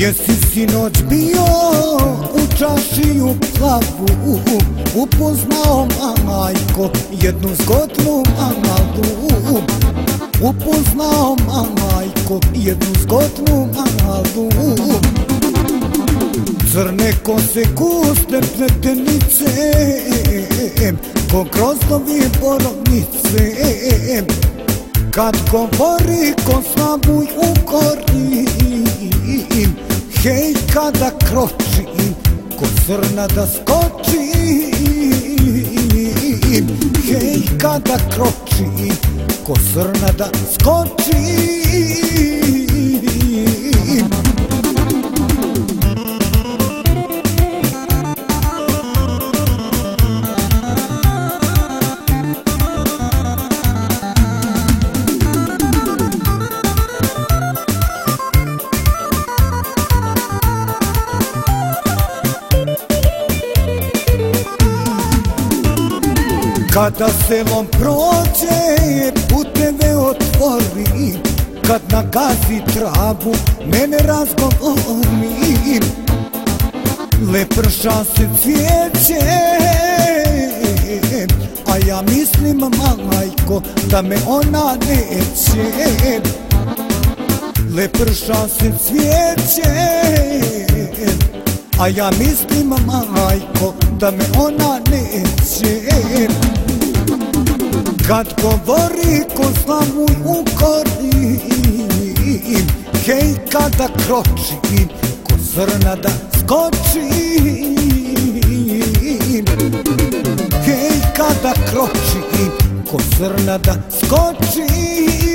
Jesi sinoć bio u čašiju plavu, upoznao majko jednu zgodnu mamalu. Upoznao majko jednu zgodnu mamalu. Crne kose guste pletenice, ko grozdovi borovnice. Kad govori ko slavuj u gori, hej kada kročim, ko srna da skočim. Hej kada kročim, ko srna da skočim. Kada selom prođe, puteve otvori, kad nagazi travu, mene razgovori. Leprša se cvijeće, a ja mislim, majko, da me ona neće. Leprša se cvijeće, a ja mislim, majko, da me ona neće. Kad govori ko slavuj u gori, hej kada kročim, ko srna da skočim. Hej kada kročim, ko srna da skočim.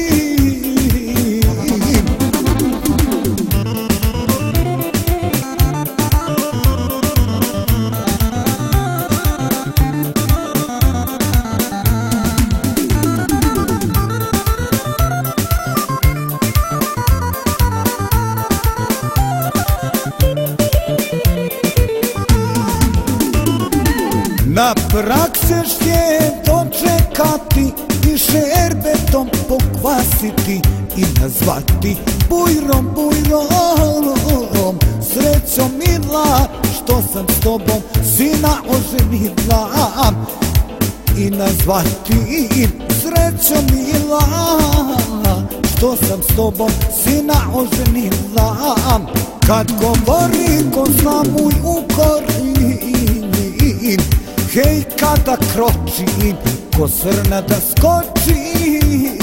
Na prag ćeš je dočekati i šerbetom pokvasiti i nazvati bujrom, bujrom. Srećo mila, što sam s tobom sina oženila. I nazvati srećo mila, što sam s tobom sina oženila. Kad govori ko slavuj u gori, hej kada kročim, ko srna da skočim.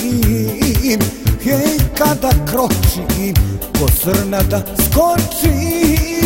Hej kada kročim, ko srna da skočim.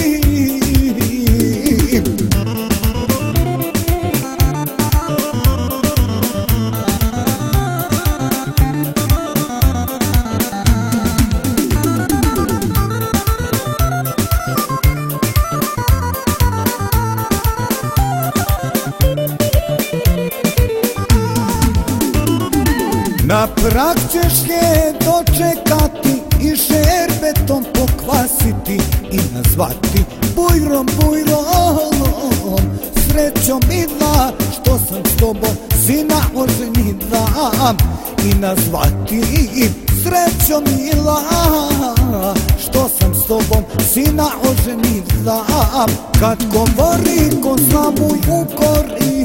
Na prag ćeš je dočekati i šerbetom pokvasiti i nazvati bujrom, bujrom. Srećo mila, što sam s tobom sina oženila. I nazvati srećo mila, što sam s tobom sina oženila. Kad govori ko slavuj u gori,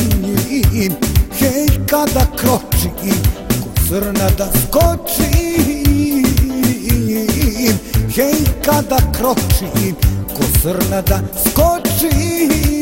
hej kada kročim, srna da skočim. Hej kada kročim, ko srna da skočim.